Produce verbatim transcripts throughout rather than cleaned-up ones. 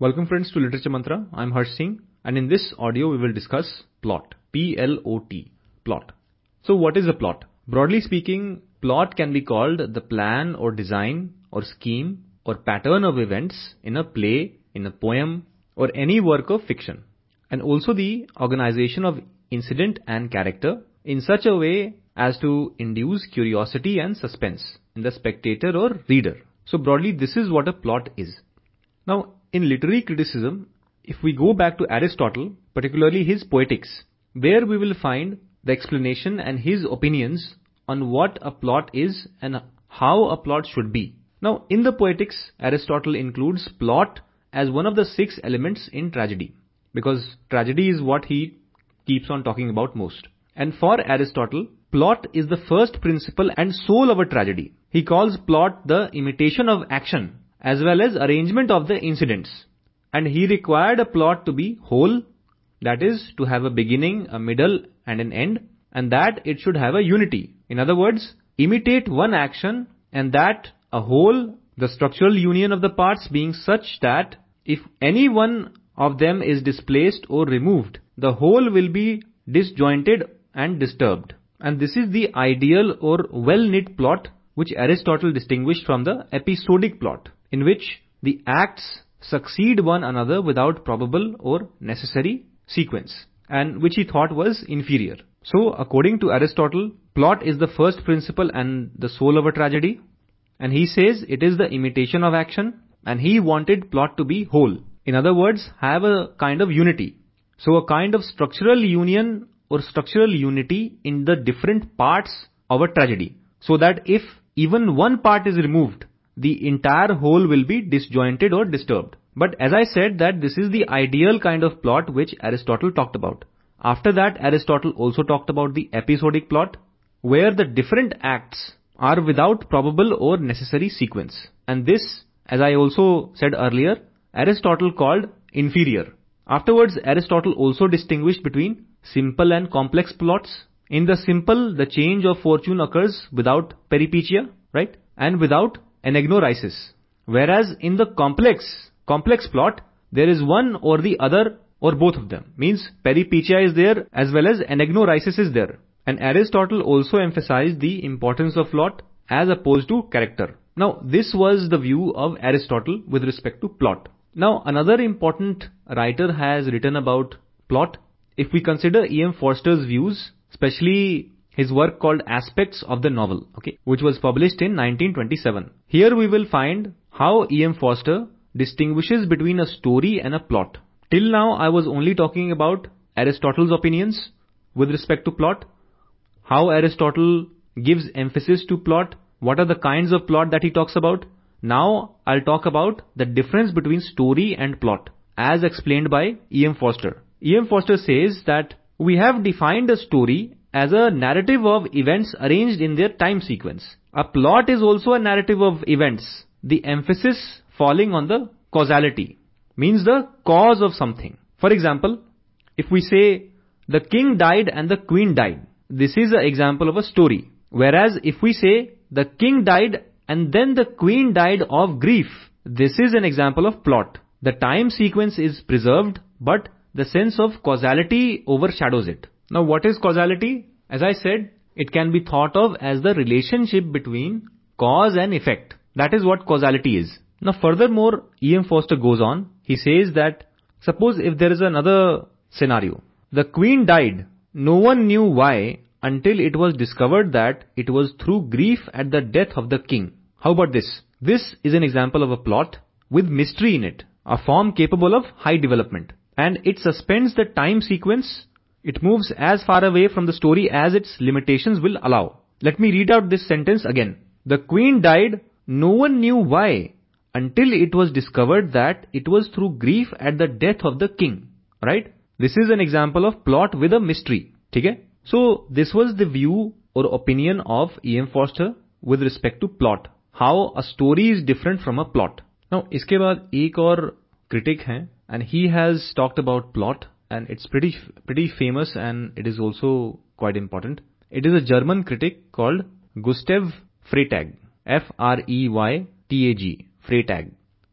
Welcome friends to Literature Mantra. I'm Harsh Singh, and in this audio we will discuss plot. P L O T. Plot. So what is a plot? Broadly speaking, plot can be called the plan or design or scheme or pattern of events in a play, in a poem, or any work of fiction, and also the organization of incident and character in such a way as to induce curiosity and suspense in the spectator or reader. So broadly, this is what a plot is. Now, in literary criticism, if we go back to Aristotle, particularly his Poetics, there we will find the explanation and his opinions on what a plot is and how a plot should be. Now, in the Poetics, Aristotle includes plot as one of the six elements in tragedy, because tragedy is what he keeps on talking about most. And for Aristotle, plot is the first principle and soul of a tragedy. He calls plot the imitation of action as well as arrangement of the incidents. And he required a plot to be whole, that is, to have a beginning, a middle, and an end, and that it should have a unity. In other words, imitate one action, and that a whole, the structural union of the parts being such that if any one of them is displaced or removed, the whole will be disjointed and disturbed. And this is the ideal or well-knit plot which Aristotle distinguished from the episodic plot, in which the acts succeed one another without probable or necessary sequence, and which he thought was inferior. So, according to Aristotle, plot is the first principle and the soul of a tragedy, and he says it is the imitation of action, and he wanted plot to be whole. In other words, have a kind of unity. So, a kind of structural union or structural unity in the different parts of a tragedy, so that if even one part is removed, the entire whole will be disjointed or disturbed. But as I said that this is the ideal kind of plot which Aristotle talked about. After that, Aristotle also talked about the episodic plot, where the different acts are without probable or necessary sequence. And this, as I also said earlier, Aristotle called inferior. Afterwards, Aristotle also distinguished between simple and complex plots. In the simple, the change of fortune occurs without peripecia, right? And without anagnorisis. Whereas in the complex, complex plot, there is one or the other or both of them. Means peripecia is there as well as anagnorisis is there. And Aristotle also emphasized the importance of plot as opposed to character. Now, this was the view of Aristotle with respect to plot. Now, another important writer has written about plot. If we consider E M Forster's views, especially his work called Aspects of the Novel, okay, which was published in nineteen twenty-seven. Here we will find how E M Forster distinguishes between a story and a plot. Till now, I was only talking about Aristotle's opinions with respect to plot, how Aristotle gives emphasis to plot, what are the kinds of plot that he talks about. Now, I'll talk about the difference between story and plot, as explained by E M Forster. E M Forster says that we have defined a story as a narrative of events arranged in their time sequence. A plot is also a narrative of events, the emphasis falling on the causality, means the cause of something. For example, if we say the king died and the queen died, this is an example of a story. Whereas if we say the king died and then the queen died of grief, this is an example of plot. The time sequence is preserved, but the sense of causality overshadows it. Now, what is causality? As I said, it can be thought of as the relationship between cause and effect. That is what causality is. Now, furthermore, E M Forster goes on. He says that, suppose if there is another scenario. The queen died. No one knew why until it was discovered that it was through grief at the death of the king. How about this? This is an example of a plot with mystery in it, a form capable of high development. And it suspends the time sequence. It moves as far away from the story as its limitations will allow. Let me read out this sentence again. The queen died. No one knew why until it was discovered that it was through grief at the death of the king. Right? This is an example of plot with a mystery. Okay? So, this was the view or opinion of E M Forster with respect to plot. How a story is different from a plot. Now, इसके बाद एक और critic है, and he has talked about plot, and it's pretty pretty famous and it is also quite important. It is a German critic called Gustav Freytag, F R E Y T A G, Freytag.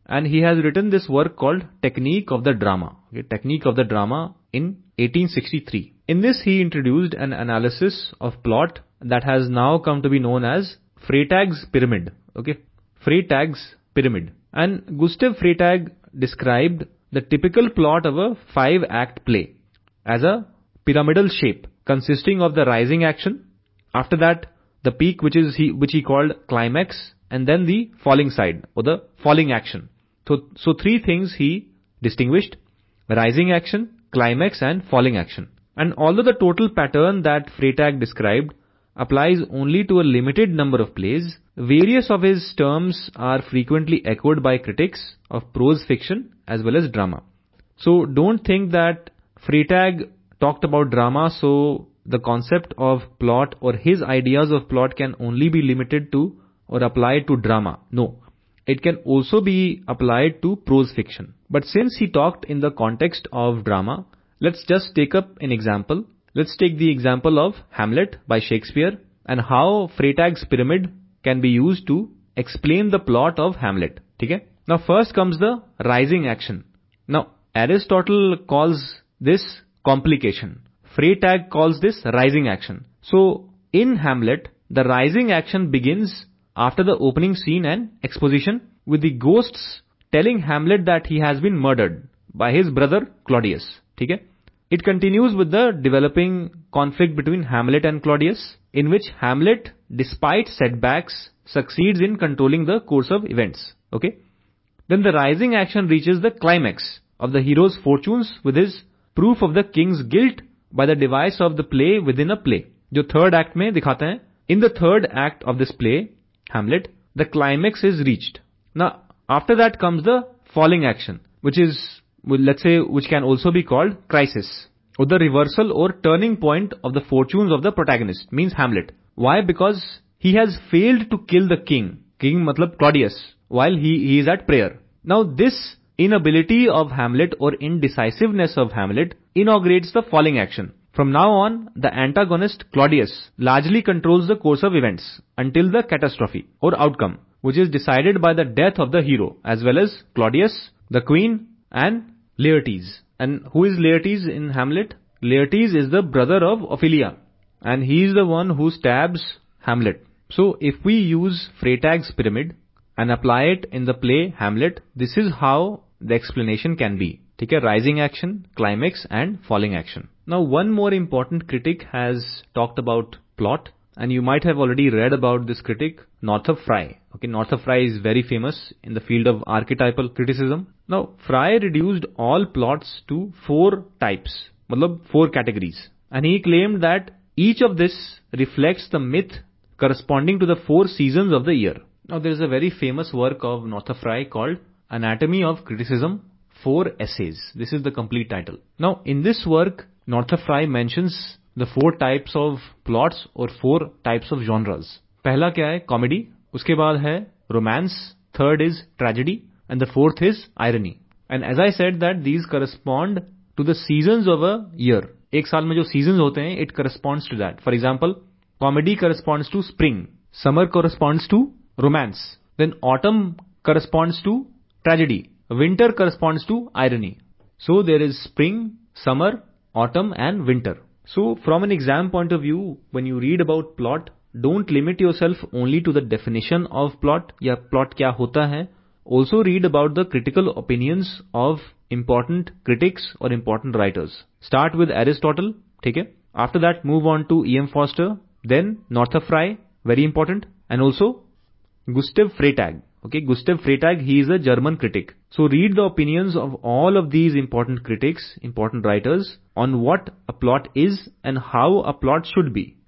and he has written this work called Technique of the Drama. Okay, Technique of the Drama in eighteen sixty-three. In this, he introduced an analysis of plot that has now come to be known as Freytag's Pyramid. Okay, Freytag's Pyramid. And Gustav Freytag described the typical plot of a five-act play as a pyramidal shape consisting of the rising action, after that the peak, which is he which he called climax, and then the falling side or the falling action. So, so three things he distinguished: rising action, climax, and falling action. And although the total pattern that Freytag described applies only to a limited number of plays, various of his terms are frequently echoed by critics of prose fiction as well as drama. So don't think that Freytag talked about drama, so the concept of plot or his ideas of plot can only be limited to or applied to drama. No, it can also be applied to prose fiction. But since he talked in the context of drama, let's just take up an example. Let's take the example of Hamlet by Shakespeare and how Freytag's Pyramid can be used to explain the plot of Hamlet. Okay? Now first comes the rising action. Now Aristotle calls this complication. Freytag calls this rising action. So in Hamlet, the rising action begins after the opening scene and exposition with the ghosts telling Hamlet that he has been murdered by his brother Claudius. Okay? It continues with the developing conflict between Hamlet and Claudius, in which Hamlet, despite setbacks, succeeds in controlling the course of events. Okay? Then the rising action reaches the climax of the hero's fortunes with his proof of the king's guilt by the device of the play within a play. जो third act में दिखाते हैं. In the third act of this play, Hamlet, the climax is reached. Now, after that comes the falling action, which is, well, let's say, which can also be called crisis, or the reversal or turning point of the fortunes of the protagonist, means Hamlet. Why? Because he has failed to kill the king. King matlab Claudius, while he, he is at prayer. Now, this inability of Hamlet or indecisiveness of Hamlet inaugurates the falling action. From now on, the antagonist Claudius largely controls the course of events until the catastrophe or outcome, which is decided by the death of the hero, as well as Claudius, the queen, and Laertes. And who is Laertes in Hamlet? Laertes is the brother of Ophelia, and he is the one who stabs Hamlet. So if we use Freytag's Pyramid and apply it in the play Hamlet, this is how the explanation can be. Take a rising action, climax, and falling action. Now, one more important critic has talked about plot, and you might have already read about this critic, Northrop Frye. Okay, Northrop Frye is very famous in the field of archetypal criticism. Now, Frye reduced all plots to four types, matlab four categories, and he claimed that each of this reflects the myth corresponding to the four seasons of the year. Now, there is a very famous work of Northrop Frye called Anatomy of Criticism, Four Essays. This is the complete title. Now, in this work, Northrop Frye mentions the four types of plots or four types of genres. पहला क्या है? Comedy. उसके बाद है romance. Third is tragedy. And the fourth is irony. And as I said that these correspond to the seasons of a year. एक साल में जो seasons होते हैं, it corresponds to that. For example, comedy corresponds to spring. Summer corresponds to romance. Then autumn corresponds to tragedy. Winter corresponds to irony. So there is spring, summer, autumn, and winter. So from an exam point of view, when you read about plot, don't limit yourself only to the definition of plot या plot क्या होता है. Also read about the critical opinions of important critics or important writers. Start with Aristotle, ठीक है? After that, move on to E M Forster, then Northrop Frye, very important, and also Gustav Freytag. Okay, Gustav Freytag, he is a German critic. So read the opinions of all of these important critics, important writers on what a plot is and how a plot should be.